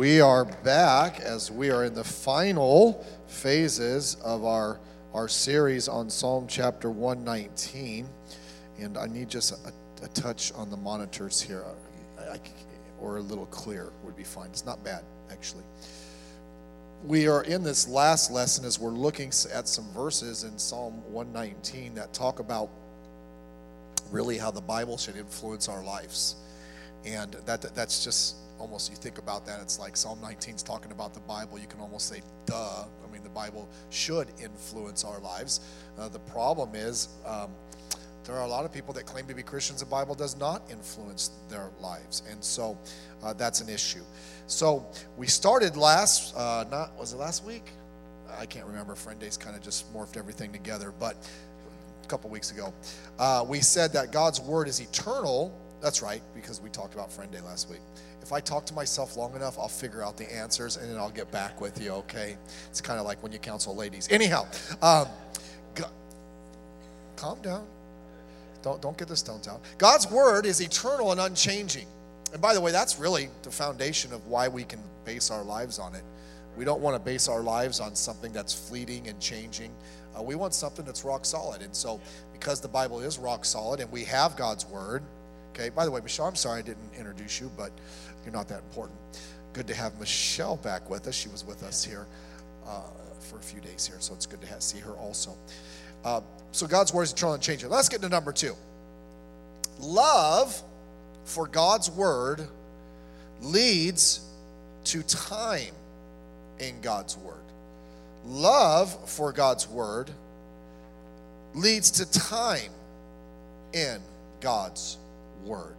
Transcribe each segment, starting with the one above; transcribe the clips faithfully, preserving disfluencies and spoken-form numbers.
We are back as we are in the final phases of our, our series on Psalm chapter one nineteen. And I need just a, a touch on the monitors here, I, I, or a little clear would be fine. It's not bad, actually. We are in this last lesson as we're looking at some verses in Psalm one nineteen that talk about really how the Bible should influence our lives. And that that's just almost, you think about that, it's like Psalm nineteen is talking about the Bible. You can almost say, duh. I mean, the Bible should influence our lives. Uh, the problem is um, there are a lot of people that claim to be Christians. The Bible does not influence their lives. And so uh, that's an issue. So we started last, uh, not was it last week? I can't remember. Friend Days kind of just morphed everything together. But a couple weeks ago, uh, we said that God's Word is eternal. That's right, because we talked about Friend Day last week. If I talk to myself long enough, I'll figure out the answers, and then I'll get back with you, okay? It's kind of like when you counsel ladies. Anyhow, um, go, calm down. Don't, don't get the stones out. God's Word is eternal and unchanging. And by the way, that's really the foundation of why we can base our lives on it. We don't want to base our lives on something that's fleeting and changing. Uh, we want something that's rock solid. And so because the Bible is rock solid and we have God's Word, okay, by the way, Michelle, I'm sorry I didn't introduce you, but you're not that important. Good to have Michelle back with us. She was with us here uh, for a few days here, so it's good to have, see her also. Uh, so God's Word is eternal and changing. Let's get to number two. Love for God's Word leads to time in God's Word. Love for God's Word leads to time in God's Word.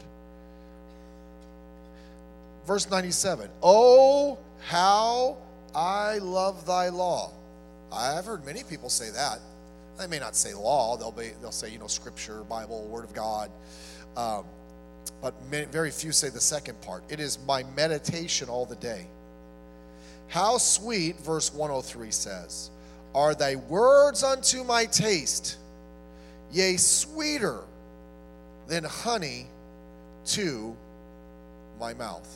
Verse ninety-seven, oh, how I love thy law. I've heard many people say that. They may not say law. They'll be, they'll say, you know, Scripture, Bible, Word of God. Um, but many, very few say the second part. It is my meditation all the day. How sweet, verse one oh three says, are thy words unto my taste, yea, sweeter than honey to my mouth.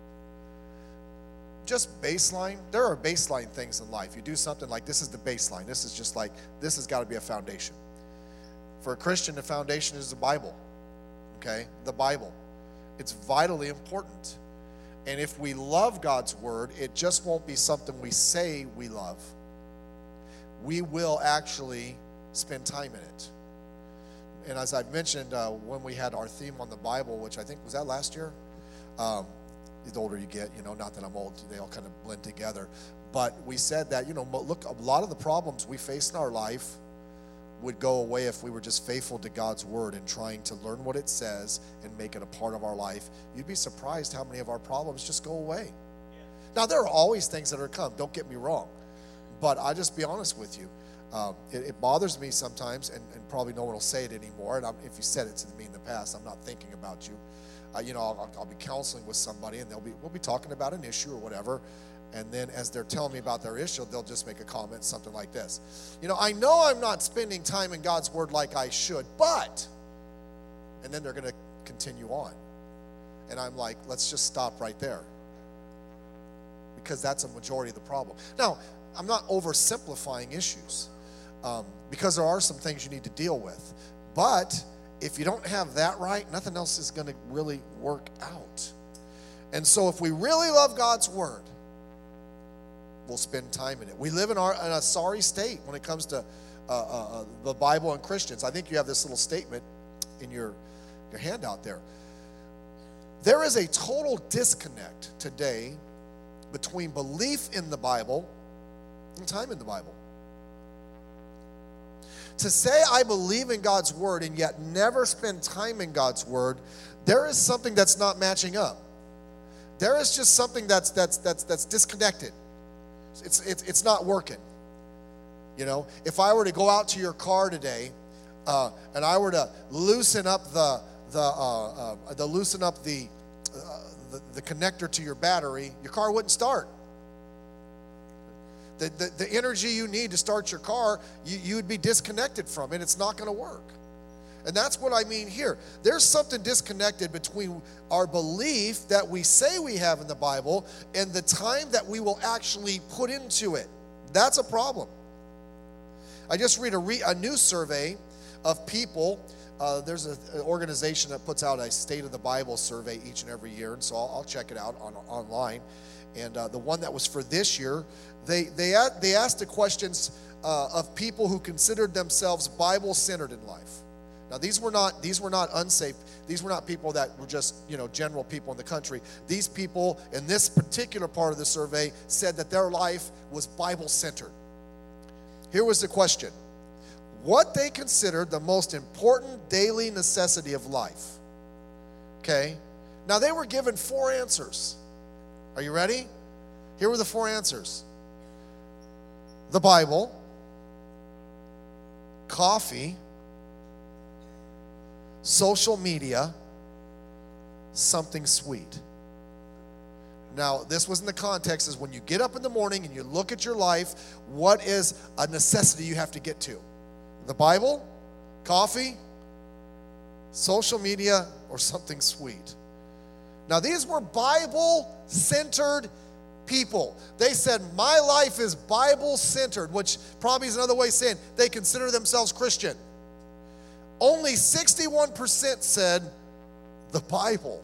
Just baseline. There are baseline things in life. You do something like this is the baseline. This is just like, this has got to be a foundation. For a Christian, the foundation is the Bible. Okay? The Bible. It's vitally important. And if we love God's Word, it just won't be something we say we love. We will actually spend time in it. And as I've mentioned, uh, when we had our theme on the Bible, which I think, was that last year? Um, the older you get, you know, not that I'm old, they all kind of blend together. But we said that, you know, look, a lot of the problems we face in our life would go away if we were just faithful to God's Word and trying to learn what it says and make it a part of our life. You'd be surprised how many of our problems just go away. Yeah. Now, there are always things that are come, don't get me wrong. But I'll just be honest with you. Um, it, it bothers me sometimes, and, and probably no one will say it anymore. And I'm, if you said it to me in the past, I'm not thinking about you. Uh, you know, I'll, I'll be counseling with somebody, and they'll be we'll be talking about an issue or whatever. And then as they're telling me about their issue, they'll just make a comment, something like this. You know, I know I'm not spending time in God's Word like I should, but, and then they're going to continue on. And I'm like, let's just stop right there. Because that's a majority of the problem. Now, I'm not oversimplifying issues. Um, because there are some things you need to deal with. But if you don't have that right, nothing else is going to really work out. And so if we really love God's Word, we'll spend time in it. We live in, our, in a sorry state when it comes to uh, uh, the Bible and Christians. I think you have this little statement in your, your handout there. There is a total disconnect today between belief in the Bible and time in the Bible. To say I believe in God's Word and yet never spend time in God's Word, there is something that's not matching up. There is just something that's that's that's that's disconnected. It's it's it's not working. You know, if I were to go out to your car today, uh, and I were to loosen up the the uh, uh, the loosen up the, uh, the the connector to your battery, your car wouldn't start. The, the, the energy you need to start your car, you, you would be disconnected from it. It's not going to work. And that's what I mean here. There's something disconnected between our belief that we say we have in the Bible and the time that we will actually put into it. That's a problem. I just read a, re- a new survey of people. Uh, there's a, an organization that puts out a State of the Bible survey each and every year, and so I'll, I'll check it out on online. And uh, the one that was for this year, they they they asked the questions uh, of people who considered themselves Bible-centered in life. Now, these were not these were not unsafe. These were not people that were just, you know, general people in the country. These people in this particular part of the survey said that their life was Bible-centered. Here was the question: what they considered the most important daily necessity of life. Okay? Now, they were given four answers. Are you ready? Here were the four answers: the Bible, coffee, social media, something sweet. Now, this was in the context is when you get up in the morning and you look at your life, what is a necessity you have to get to? The Bible, coffee, social media, or something sweet. Now, these were Bible-centered people. They said, my life is Bible-centered, which probably is another way of saying they consider themselves Christian. Only sixty-one percent said the Bible.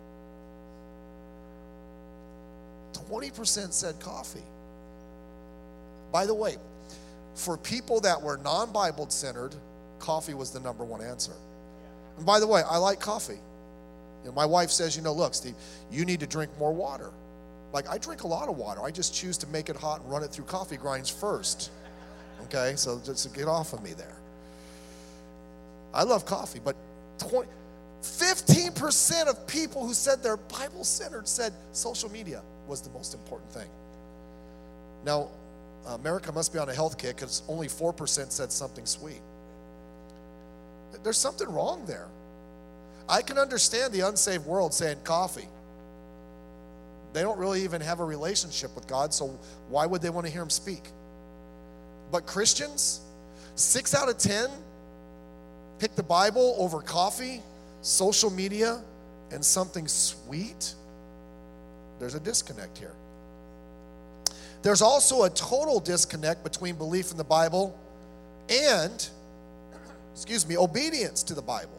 twenty percent said coffee. By the way, for people that were non-Bible centered, coffee was the number one answer. And by the way, I like coffee. You know, my wife says, you know, look, Steve, you need to drink more water. Like, I drink a lot of water. I just choose to make it hot and run it through coffee grinds first. Okay, so just get off of me there. I love coffee, but twenty, fifteen percent of people who said they're Bible-centered said social media was the most important thing. Now, America must be on a health kick because only four percent said something sweet. There's something wrong there. I can understand the unsaved world saying coffee. They don't really even have a relationship with God, so why would they want to hear him speak? But Christians, six out of ten pick the Bible over coffee, social media, and something sweet. There's a disconnect here. There's also a total disconnect between belief in the Bible and, excuse me, obedience to the Bible.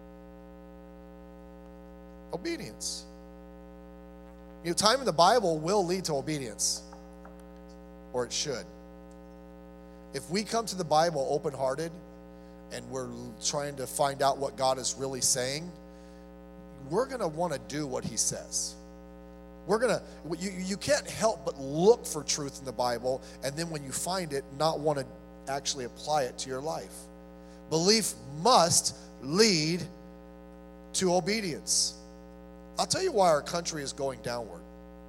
Obedience. You know, time in the Bible will lead to obedience, or it should. If we come to the Bible open-hearted and we're trying to find out what God is really saying, we're going to want to do what he says. We're going to, you, you can't help but look for truth in the Bible, and then when you find it, not want to actually apply it to your life. Belief must lead to obedience. I'll tell you why our country is going downward.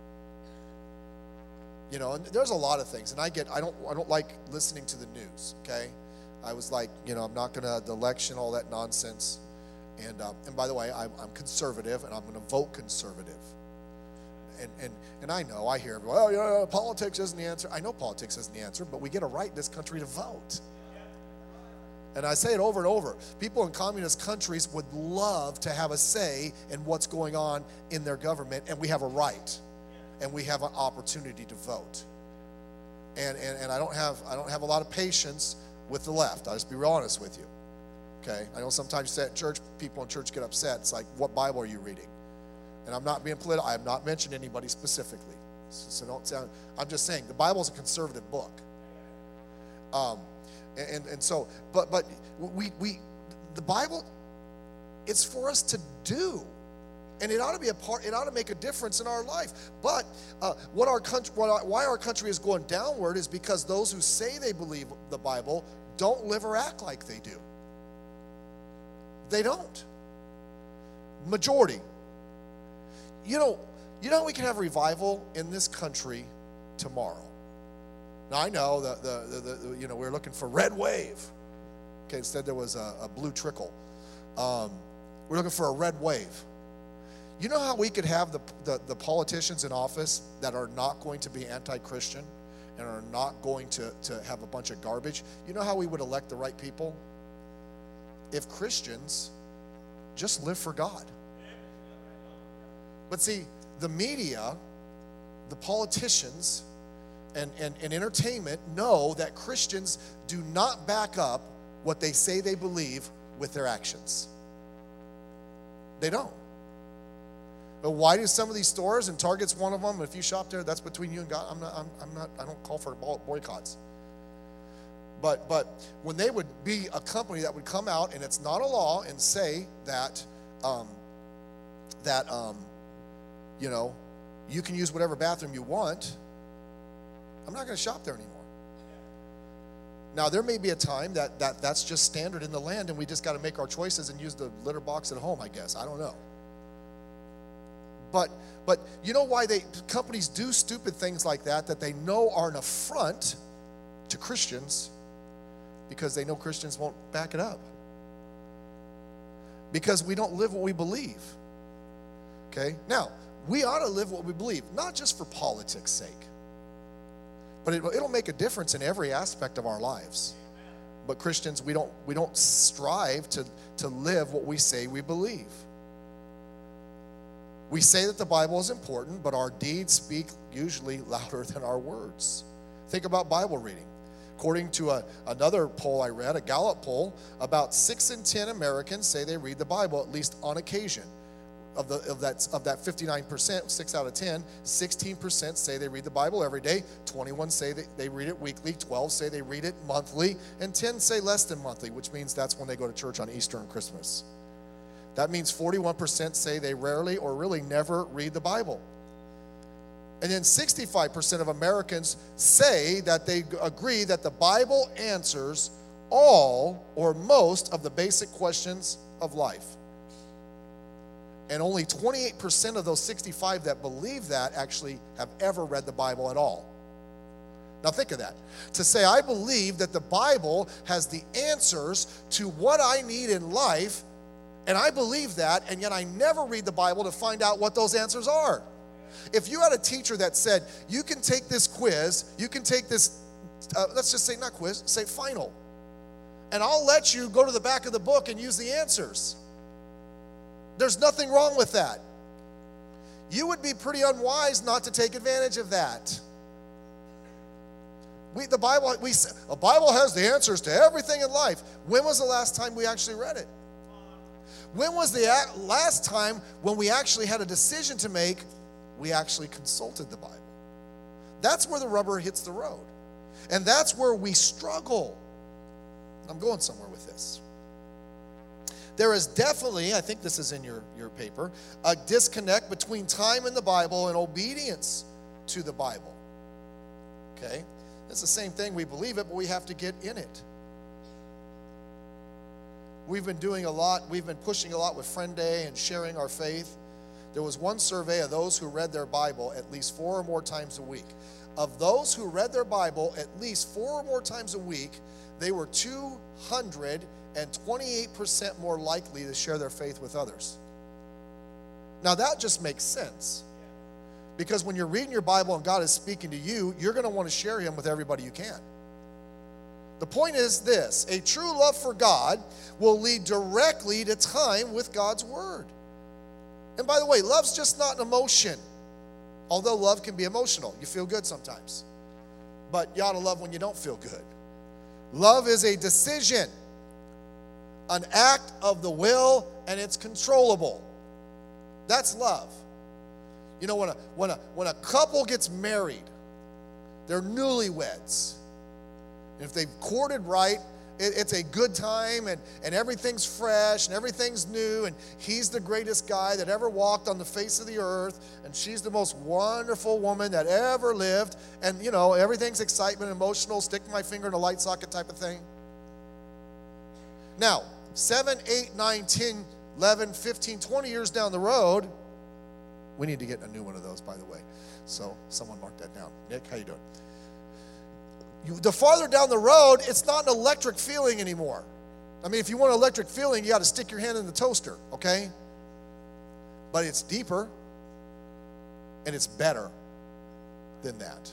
You know, and there's a lot of things, and I get, I don't, I don't like listening to the news. Okay, I was like, you know, I'm not gonna the election, all that nonsense, and um, and by the way, I'm, I'm conservative, and I'm gonna vote conservative. And and and I know, I hear, well, you know, politics isn't the answer. I know politics isn't the answer, but we get a right in this country to vote. And I say it over and over. People in communist countries would love to have a say in what's going on in their government, and we have a right, and we have an opportunity to vote. And and, and I don't have I don't have a lot of patience with the left. I'll just be real honest with you. Okay? I know sometimes you say at church, people in church get upset. It's like, what Bible are you reading? And I'm not being political. I have not mentioned anybody specifically. So, so don't sound, I'm just saying, the Bible is a conservative book. Um, and, and so, but but we we the Bible, it's for us to do. And it ought to be a part, it ought to make a difference in our life. But uh, what our country, what our, why our country is going downward is because those who say they believe the Bible don't live or act like they do. They don't. Majority. You know, you know we can have revival in this country tomorrow. Now I know the the, the, the you know we're looking for red wave. Okay, instead there was a, a blue trickle. Um, we're looking for a red wave. You know how we could have the, the, the politicians in office that are not going to be anti-Christian and are not going to, to have a bunch of garbage? You know how we would elect the right people? if Christians just live for God. But see, the media, the politicians, and, and, and entertainment know that Christians do not back up what they say they believe with their actions. They don't. But why do some of these stores, and Target's one of them, if you shop there, that's between you and God. I'm not, I'm, I'm not, I don't call for boycotts. But, but when they would be a company that would come out, and it's not a law, and say that, um, that um, you know, you can use whatever bathroom you want, I'm not going to shop there anymore. Now, there may be a time that, that that's just standard in the land, and we just got to make our choices and use the litter box at home, I guess. I don't know. But but you know why they companies do stupid things like that that they know are an affront to Christians? Because they know Christians won't back it up. Because we don't live what we believe. Okay? Now, we ought to live what we believe, not just for politics' sake. But it, it'll make a difference in every aspect of our lives. But Christians, we don't we don't strive to, to live what we say we believe. We say that the Bible is important, but our deeds speak usually louder than our words. Think about Bible reading. According to a, another poll I read, a Gallup poll, about six in ten Americans say they read the Bible at least on occasion. Of, the, of, that, of that fifty-nine percent, six out of ten, sixteen percent say they read the Bible every day, twenty-one say they, they read it weekly, twelve say they read it monthly, and ten say less than monthly, which means that's when they go to church on Easter and Christmas. That means forty-one percent say they rarely or really never read the Bible. And then sixty-five percent of Americans say that they agree that the Bible answers all or most of the basic questions of life. And only twenty-eight percent of those sixty-five that believe that actually have ever read the Bible at all. Now think of that. To say, I believe that the Bible has the answers to what I need in life, and I believe that, and yet I never read the Bible to find out what those answers are. If you had a teacher that said, you can take this quiz, you can take this, uh, let's just say not quiz, say final, and I'll let you go to the back of the book and use the answers. There's nothing wrong with that. You would be pretty unwise not to take advantage of that. We, the Bible, we, the Bible has the answers to everything in life. When was the last time we actually read it? When was the last time when we actually had a decision to make, we actually consulted the Bible? That's where the rubber hits the road. And that's where we struggle. I'm going somewhere with this. There is definitely, I think this is in your, your paper, a disconnect between time in the Bible and obedience to the Bible. Okay? It's the same thing. We believe it, but we have to get in it. We've been doing a lot. We've been pushing a lot with Friend Day and sharing our faith. There was one survey of those who read their Bible at least four or more times a week. Of those who read their Bible at least four or more times a week, they were two hundred twenty-eight percent more likely to share their faith with others. Now that just makes sense. Because when you're reading your Bible and God is speaking to you, you're going to want to share Him with everybody you can. The point is this: a true love for God will lead directly to time with God's Word. And by the way, love's just not an emotion. Although love can be emotional. You feel good sometimes. But you ought to love when you don't feel good. Love is a decision, an act of the will, and it's controllable. That's love. You know, when a, when a, when a couple gets married, they're newlyweds. And if they've courted right, it, it's a good time, and, and everything's fresh, and everything's new, and he's the greatest guy that ever walked on the face of the earth, and she's the most wonderful woman that ever lived, and, you know, everything's excitement, emotional, stick my finger in a light socket type of thing. Now, seven, eight, nine, ten, eleven, fifteen, twenty years down the road, we need to get a new one of those, by the way. So someone mark that down. Nick, how you doing? You, the farther down the road, it's not an electric feeling anymore. I mean, if you want an electric feeling, you got to stick your hand in the toaster, okay? But it's deeper, and it's better than that.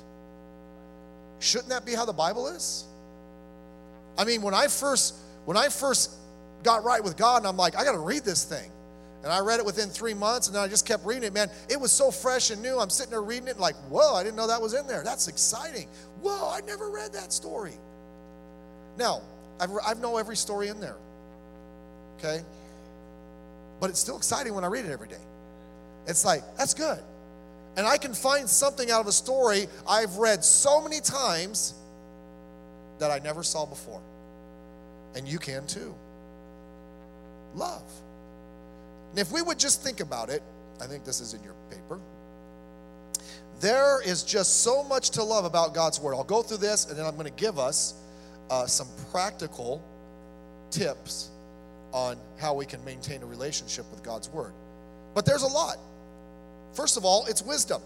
Shouldn't that be how the Bible is? I mean, when I first, when I first got right with God, and I'm like, I got to read this thing. And I read it within three months, and then I just kept reading it, man. It was so fresh and new. I'm sitting there reading it and like, whoa, I didn't know that was in there. That's exciting. Whoa, I never read that story. Now, I've, I know every story in there, okay? But it's still exciting when I read it every day. It's like, that's good. And I can find something out of a story I've read so many times that I never saw before. And you can too. Love. And if we would just think about it, I think this is in your paper. There is just so much to love about God's word. I'll go through this, and then I'm going to give us uh, some practical tips on how we can maintain a relationship with God's word. But there's a lot. First of all, it's wisdom.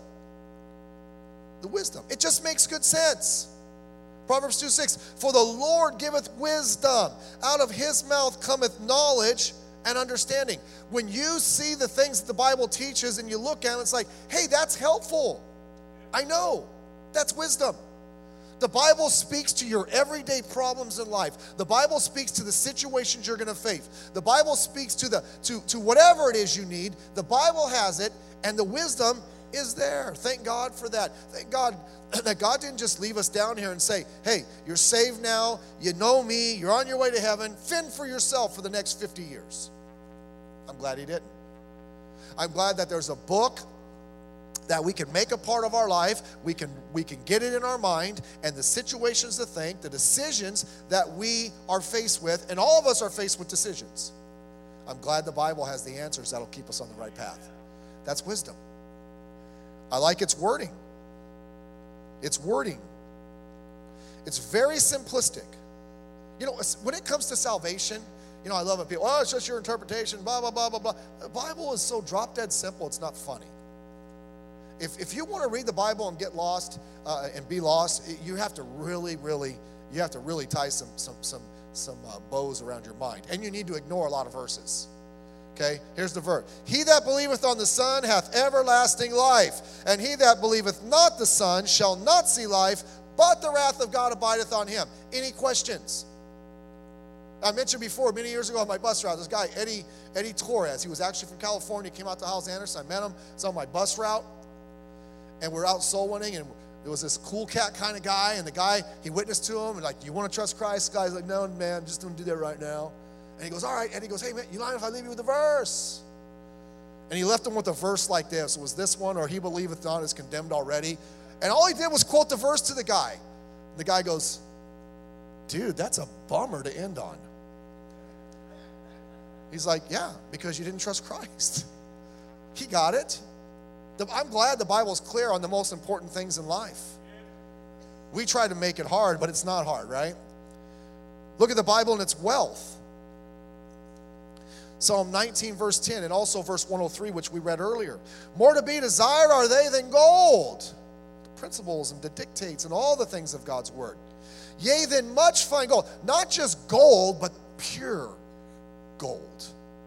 The wisdom. It just makes good sense. Proverbs two six, for the Lord giveth wisdom. Out of his mouth cometh knowledge and understanding. When you see the things that the Bible teaches and you look at it, it's like, hey, that's helpful. I know. That's wisdom. The Bible speaks to your everyday problems in life. The Bible speaks to the situations you're going to face. The Bible speaks to the to, to whatever it is you need. The Bible has it, and the wisdom is there. Thank God for that. Thank God that God didn't just leave us down here and say, hey, you're saved now, you know me, you're on your way to heaven, fend for yourself for the next fifty years. I'm glad he didn't. I'm glad that there's a book that we can make a part of our life, we can we can get it in our mind, and the situations to think, the decisions that we are faced with, and all of us are faced with decisions. I'm glad the Bible has the answers that'll keep us on the right path. That's wisdom. I like its wording. Its wording. It's very simplistic. You know, when it comes to salvation, you know, I love it. People, oh, it's just your interpretation, blah, blah, blah, blah, blah. The Bible is so drop dead simple, it's not funny. If if you want to read the Bible and get lost uh, and be lost, you have to really, really, you have to really tie some some some some uh, bows around your mind, and you need to ignore a lot of verses. Okay, here's the verse: He that believeth on the Son hath everlasting life, and he that believeth not the Son shall not see life, but the wrath of God abideth on him. Any questions? I mentioned before, many years ago on my bus route, this guy Eddie Eddie Torres. He was actually from California. Came out to House Anderson. I met him. It's on my bus route. And we're out soul winning, and there was this cool cat kind of guy, and the guy, he witnessed to him, and like, you want to trust Christ? The guy's like, no, man, just don't do that right now. And he goes, all right. And he goes, hey, man, you mind if I leave you with a verse? And he left him with a verse like this. It was this one, or he believeth not is condemned already. And all he did was quote the verse to the guy. And the guy goes, dude, that's a bummer to end on. He's like, yeah, because you didn't trust Christ. He got it. I'm glad the Bible's clear on the most important things in life. We try to make it hard, but it's not hard, right? Look at the Bible and its wealth. Psalm nineteen, verse ten, and also verse one oh three, which we read earlier. More to be desired are they than gold. The principles and the dictates and all the things of God's word. Yea, than much fine gold. Not just gold, but pure gold.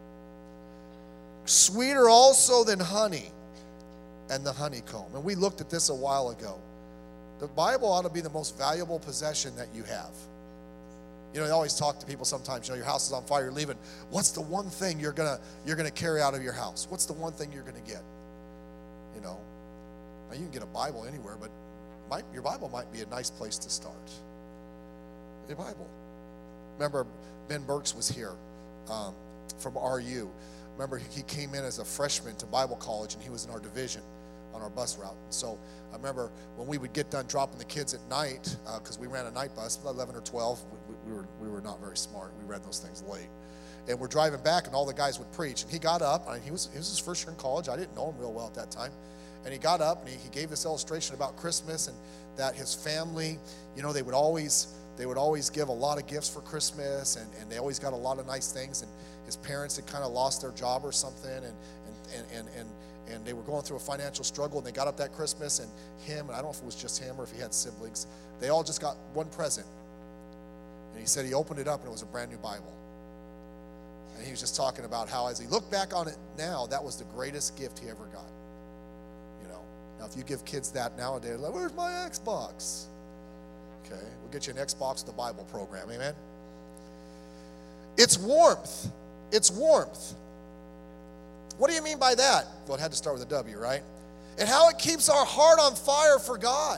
Sweeter also than honey. And the honeycomb. And we looked at this a while ago. The Bible ought to be the most valuable possession that you have. You know, you always talk to people sometimes, you know, your house is on fire, you're leaving. What's the one thing you're gonna you're gonna carry out of your house? What's the one thing you're gonna get? You know, now you can get a Bible anywhere, but might, your Bible might be a nice place to start. The Bible. Remember, Ben Burks was here um, from R U. Remember, he came in as a freshman to Bible college, and he was in our division on our bus route. And so I remember when we would get done dropping the kids at night, because uh, we ran a night bus, eleven or twelve, we, we, were, we were not very smart. We read those things late. And we're driving back, and all the guys would preach. And he got up, and he was, he was his first year in college. I didn't know him real well at that time. And he got up, and he, he gave this illustration about Christmas, and that his family, you know, they would always... They would always give a lot of gifts for Christmas, and, and they always got a lot of nice things. And his parents had kind of lost their job or something, and and, and, and, and they were going through a financial struggle, and they got up that Christmas, and him, and I don't know if it was just him or if he had siblings, they all just got one present. And he said he opened it up, and it was a brand new Bible. And he was just talking about how, as he looked back on it now, that was the greatest gift he ever got. You know, now if you give kids that nowadays, like, where's my Xbox? Okay, we'll get you an Xbox, the Bible program, amen? It's warmth. It's warmth. What do you mean by that? Well, it had to start with a W, right? And how it keeps our heart on fire for God.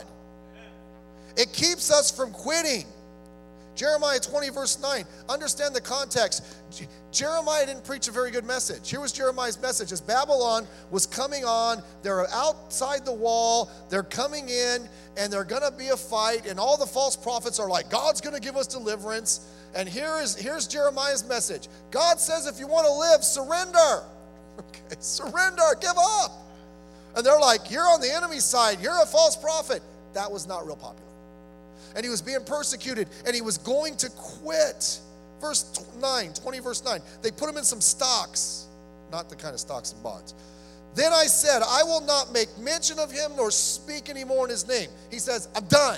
It keeps us from quitting. Jeremiah twenty, verse nine. Understand the context. J- Jeremiah didn't preach a very good message. Here was Jeremiah's message. As Babylon was coming on, they're outside the wall, they're coming in, and they're going to be a fight, and all the false prophets are like, God's going to give us deliverance. And here is here's Jeremiah's message. God says if you want to live, surrender. Okay, surrender, give up. And they're like, you're on the enemy's side, you're a false prophet. That was not real popular. And he was being persecuted, and he was going to quit. Verse nine, twenty, verse nine. They put him in some stocks, not the kind of stocks and bonds. Then I said, I will not make mention of him nor speak anymore in his name. He says, I'm done.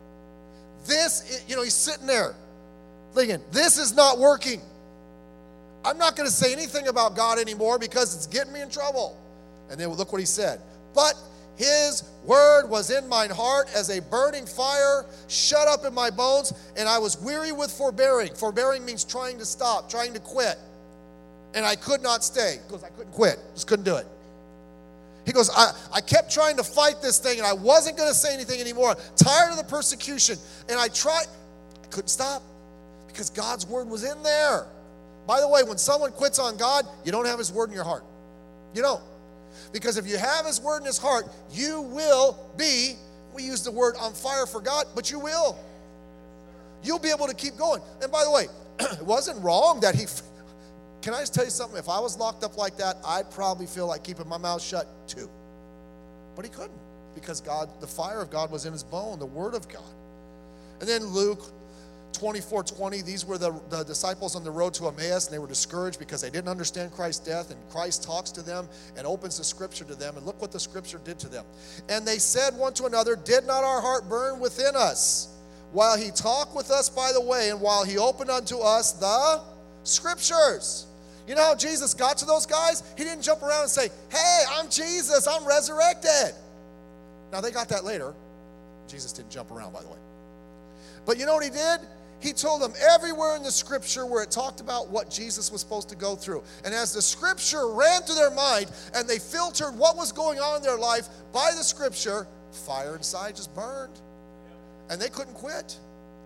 This, you know, he's sitting there thinking, this is not working. I'm not going to say anything about God anymore because it's getting me in trouble. And then look what he said. But his word was in mine heart as a burning fire, shut up in my bones, and I was weary with forbearing. Forbearing means trying to stop, trying to quit. And I could not stay because I couldn't quit, just couldn't do it. He goes, I, I kept trying to fight this thing, and I wasn't going to say anything anymore. Tired of the persecution, and I tried, I couldn't stop because God's word was in there. By the way, when someone quits on God, you don't have his word in your heart. You don't. Because if you have his word in his heart, you will be, we use the word on fire for God, but you will. You'll be able to keep going. And by the way, it wasn't wrong that he, can I just tell you something? If I was locked up like that, I'd probably feel like keeping my mouth shut too. But he couldn't because God, the fire of God was in his bone, the word of God. And then Luke twenty-four twenty, these were the, the disciples on the road to Emmaus, and they were discouraged because they didn't understand Christ's death, and Christ talks to them and opens the scripture to them, and look what the scripture did to them. And they said one to another, did not our heart burn within us while he talked with us by the way, and while he opened unto us the scriptures? You know how Jesus got to those guys? He didn't jump around and say, hey, I'm Jesus, I'm resurrected. Now they got that later. Jesus didn't jump around, by the way. But you know what he did? He told them everywhere in the scripture where it talked about what Jesus was supposed to go through. And as the scripture ran through their mind and they filtered what was going on in their life by the scripture, fire inside just burned. And they couldn't quit.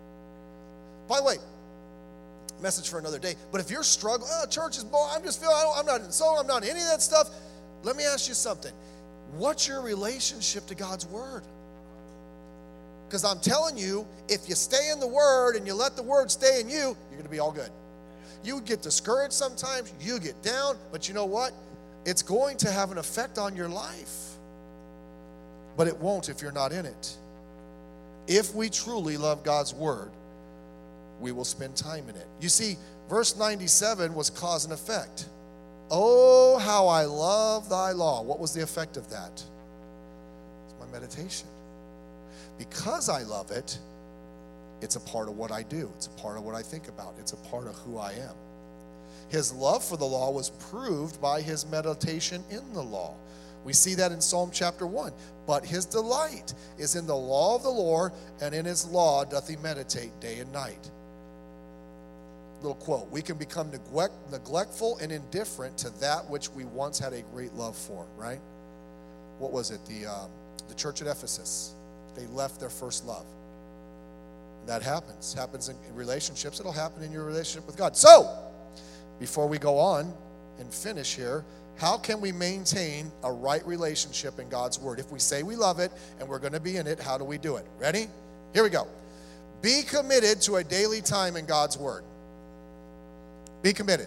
By the way, message for another day. But if you're struggling, oh, church is boring, I'm just feeling, I don't, I'm not in soul, I'm not in any of that stuff. Let me ask you something. What's your relationship to God's word? Because I'm telling you, if you stay in the word and you let the word stay in you, you're going to be all good. You get discouraged sometimes, you get down, but you know what? It's going to have an effect on your life. But it won't if you're not in it. If we truly love God's word, we will spend time in it. You see, verse ninety-seven was cause and effect. Oh, how I love thy law. What was the effect of that? It's my meditation. Because I love it, it's a part of what I do. It's a part of what I think about. It's a part of who I am. His love for the law was proved by his meditation in the law. We see that in Psalm chapter one. But his delight is in the law of the Lord, and in his law doth he meditate day and night. Little quote, we can become neglect, neglectful and indifferent to that which we once had a great love for, right? What was it? The, um, the church at Ephesus. They left their first love. That happens. Happens in, in relationships. It'll happen in your relationship with God. So, before we go on and finish here, how can we maintain a right relationship in God's word? If we say we love it and we're going to be in it, how do we do it? Ready? Here we go. Be committed to a daily time in God's word. Be committed.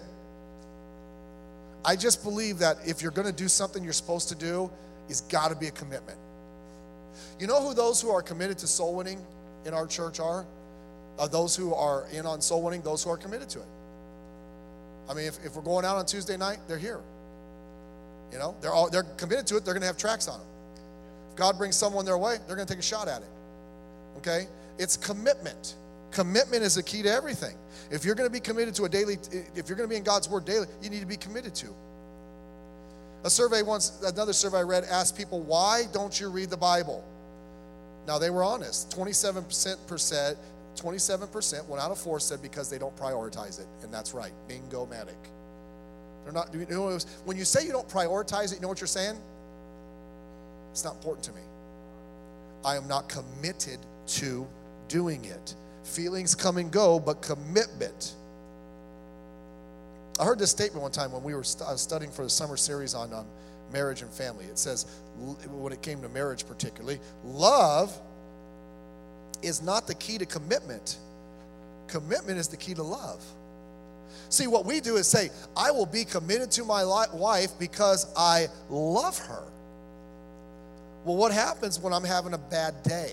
I just believe that if you're going to do something you're supposed to do, it's got to be a commitment. You know who those who are committed to soul winning in our church are? Uh, those who are in on soul winning, those who are committed to it. I mean, if, if we're going out on Tuesday night, they're here. You know, they're all they're committed to it. They're going to have tracks on them. If God brings someone their way, they're going to take a shot at it. Okay? It's commitment. Commitment is the key to everything. If you're going to be committed to a daily, if you're going to be in God's word daily, you need to be committed to. A survey once, another survey I read asked people, why don't you read the Bible? Now, they were honest. twenty-seven percent twenty-seven percent, one out of four said because they don't prioritize it. And that's right. Bingo-matic. They're not, you know, when you say you don't prioritize it, you know what you're saying? It's not important to me. I am not committed to doing it. Feelings come and go, but commitment. I heard this statement one time when we were st- studying for the summer series on um, marriage and family. It says, when it came to marriage particularly, love is not the key to commitment. Commitment is the key to love. See, what we do is say, I will be committed to my li- wife because I love her. Well, what happens when I'm having a bad day?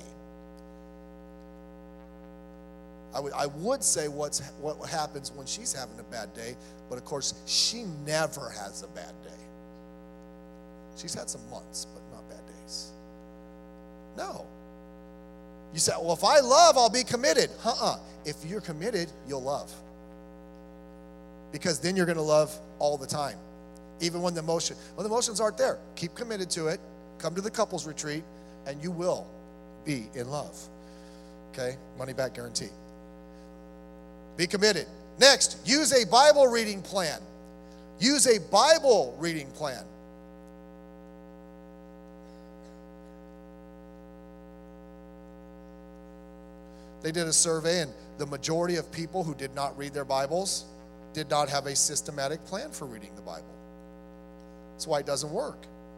I would, I would say what's, what happens when she's having a bad day, but of course, she never has a bad day. She's had some months, but not bad days. No. You say, well, if I love, I'll be committed. Uh-uh. If you're committed, you'll love. Because then you're going to love all the time. Even when the emotion, when the emotions aren't there, keep committed to it. Come to the couples retreat, and you will be in love. Okay? Money back guarantee. Be committed. Next, use a Bible reading plan. Use a Bible reading plan. They did a survey, and the majority of people who did not read their Bibles did not have a systematic plan for reading the Bible. That's why it doesn't work.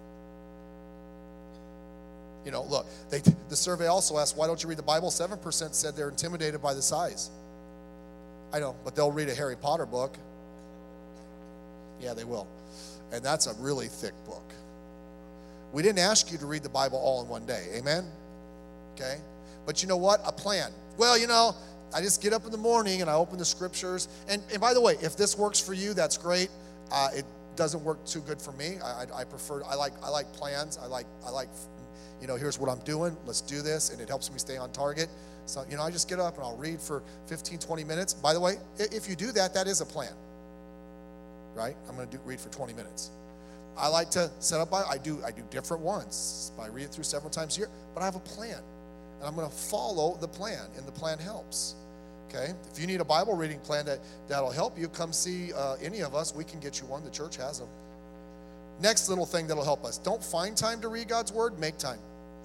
You know, look, they, the survey also asked, why don't you read the Bible? seven percent said they're intimidated by the size. I know, but they'll read a Harry Potter book. Yeah, they will. And that's a really thick book. We didn't ask you to read the Bible all in one day. Amen? Okay? But you know what? A plan. Well, you know, I just get up in the morning and I open the scriptures. And, and by the way, if this works for you, that's great. Uh, it doesn't work too good for me. I, I, I prefer, I like, I like plans. I like, I like, you know, here's what I'm doing. Let's do this. And it helps me stay on target. So, you know, I just get up and I'll read for fifteen, twenty minutes. By the way, if you do that, that is a plan, right? I'm going to do, read for twenty minutes. I like to set up, I do, I do different ones. I read it through several times a year, but I have a plan. And I'm going to follow the plan, and the plan helps. Okay? If you need a Bible reading plan that, that'll help you, come see uh, any of us. We can get you one. The church has them. Next little thing that'll help us. Don't find time to read God's Word. Make time.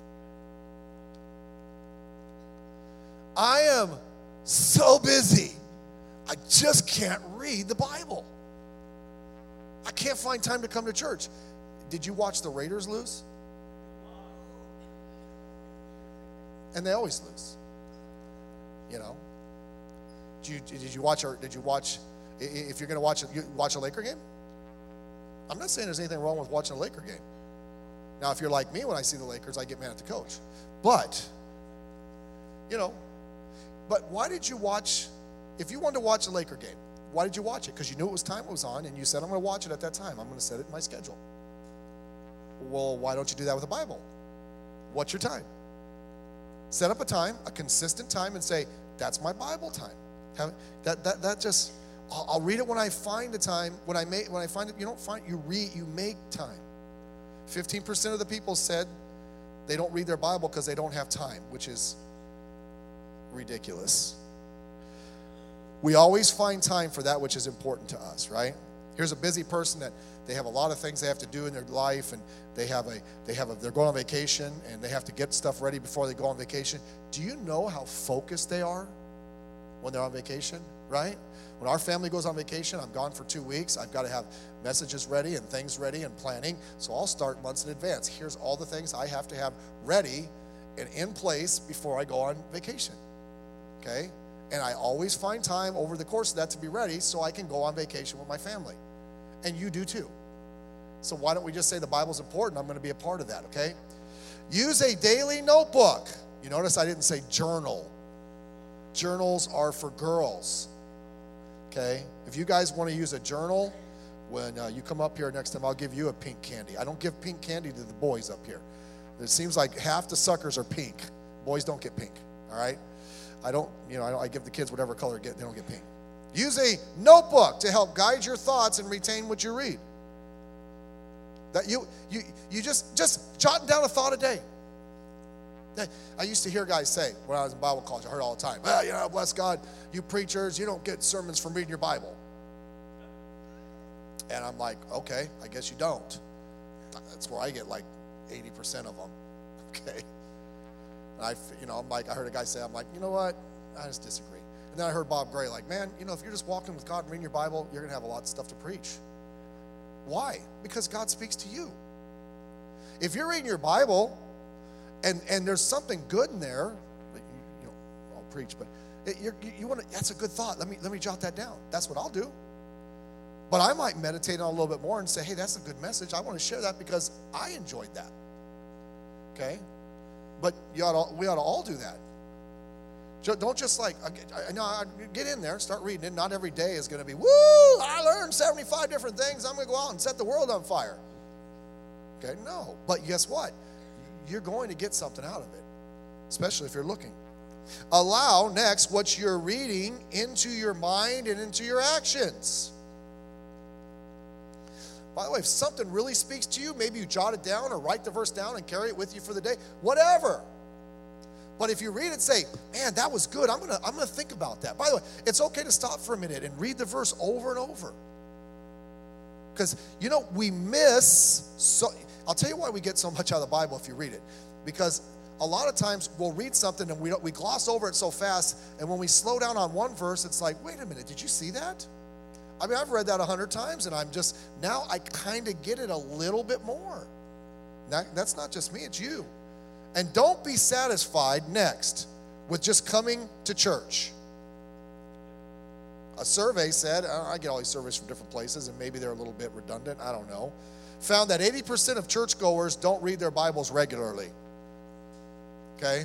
I am so busy. I just can't read the Bible. I can't find time to come to church. Did you watch the Raiders lose? And they always lose. You know. Did you, did you watch? Or did you watch? If you're going to watch, you watch a Laker game. I'm not saying there's anything wrong with watching a Laker game. Now, if you're like me, when I see the Lakers, I get mad at the coach. But, you know, but why did you watch? If you wanted to watch a Laker game, why did you watch it? Because you knew it was time it was on, and you said, I'm going to watch it at that time. I'm going to set it in my schedule. Well, why don't you do that with the Bible? What's your time? Set up a time, a consistent time, and say, that's my Bible time. Have, that, that, that just, I'll, I'll read it when I find the time. When I make, when I find it, you don't find, you read, you make time. fifteen percent of the people said they don't read their Bible because they don't have time, which is ridiculous. We always find time for that which is important to us, right? Here's a busy person that they have a lot of things they have to do in their life, and they have a they have a they're going on vacation, and they have to get stuff ready before they go on vacation. Do you know how focused they are when they're on vacation, right? When our family goes on vacation, I'm gone for two weeks. I've got to have messages ready and things ready and planning. So I'll start months in advance. Here's all the things I have to have ready and in place before I go on vacation, okay? And I always find time over the course of that to be ready so I can go on vacation with my family. And you do too. So why don't we just say the Bible's important? I'm going to be a part of that, okay? Use a daily notebook. You notice I didn't say journal. Journals are for girls, okay? If you guys want to use a journal, when uh, you come up here next time, I'll give you a pink candy. I don't give pink candy to the boys up here. It seems like half the suckers are pink. Boys don't get pink, all right? I don't, you know, I, don't, I give the kids whatever color get, they don't get pink. Use a notebook to help guide your thoughts and retain what you read. That you you you just just jotting down a thought a day. I used to hear guys say, when I was in Bible college, I heard all the time, well, you know, bless God, you preachers, you don't get sermons from reading your Bible. And I'm like, okay, I guess you don't. That's where I get like eighty percent of them, okay? And I, you know, I'm like, I heard a guy say, I'm like, you know what, I just disagree. And then I heard Bob Gray like, man, you know, if you're just walking with God and reading your Bible, you're going to have a lot of stuff to preach. Why? Because God speaks to you. If you're reading your Bible and, and there's something good in there, you, you know, I'll preach, but it, you're, you, you want to, that's a good thought. Let me, let me jot that down. That's what I'll do. But I might meditate on it a little bit more and say, hey, that's a good message. I want to share that because I enjoyed that. Okay? But you ought to, we ought to all do that. Don't just like, I know, get in there, start reading it. Not every day is going to be, woo, I learned seventy-five different things. I'm going to go out and set the world on fire. Okay, no. But guess what? You're going to get something out of it, especially if you're looking. Allow, next, what you're reading into your mind and into your actions. By the way, if something really speaks to you, maybe you jot it down or write the verse down and carry it with you for the day, whatever. But if you read it, say, man, that was good. I'm gonna, I'm gonna think about that. By the way, it's okay to stop for a minute and read the verse over and over. Because, you know, we miss, so, I'll tell you why we get so much out of the Bible if you read it. Because a lot of times we'll read something and we, don't, we gloss over it so fast, and when we slow down on one verse, it's like, wait a minute, did you see that? I mean, I've read that a hundred times, and I'm just, now I kind of get it a little bit more. That, that's not just me, it's you. And don't be satisfied, next, with just coming to church. A survey said, I get all these surveys from different places, and maybe they're a little bit redundant, I don't know, found that eighty percent of churchgoers don't read their Bibles regularly. Okay?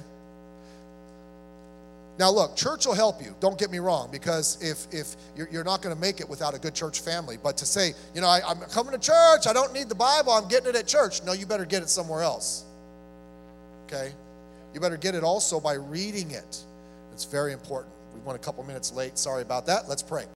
Now look, church will help you, don't get me wrong, because if if you're, you're not going to make it without a good church family. But to say, you know, I, I'm coming to church, I don't need the Bible, I'm getting it at church. No, you better get it somewhere else. Okay? You better get it also by reading it. It's very important. We went a couple minutes late, sorry about that. Let's pray.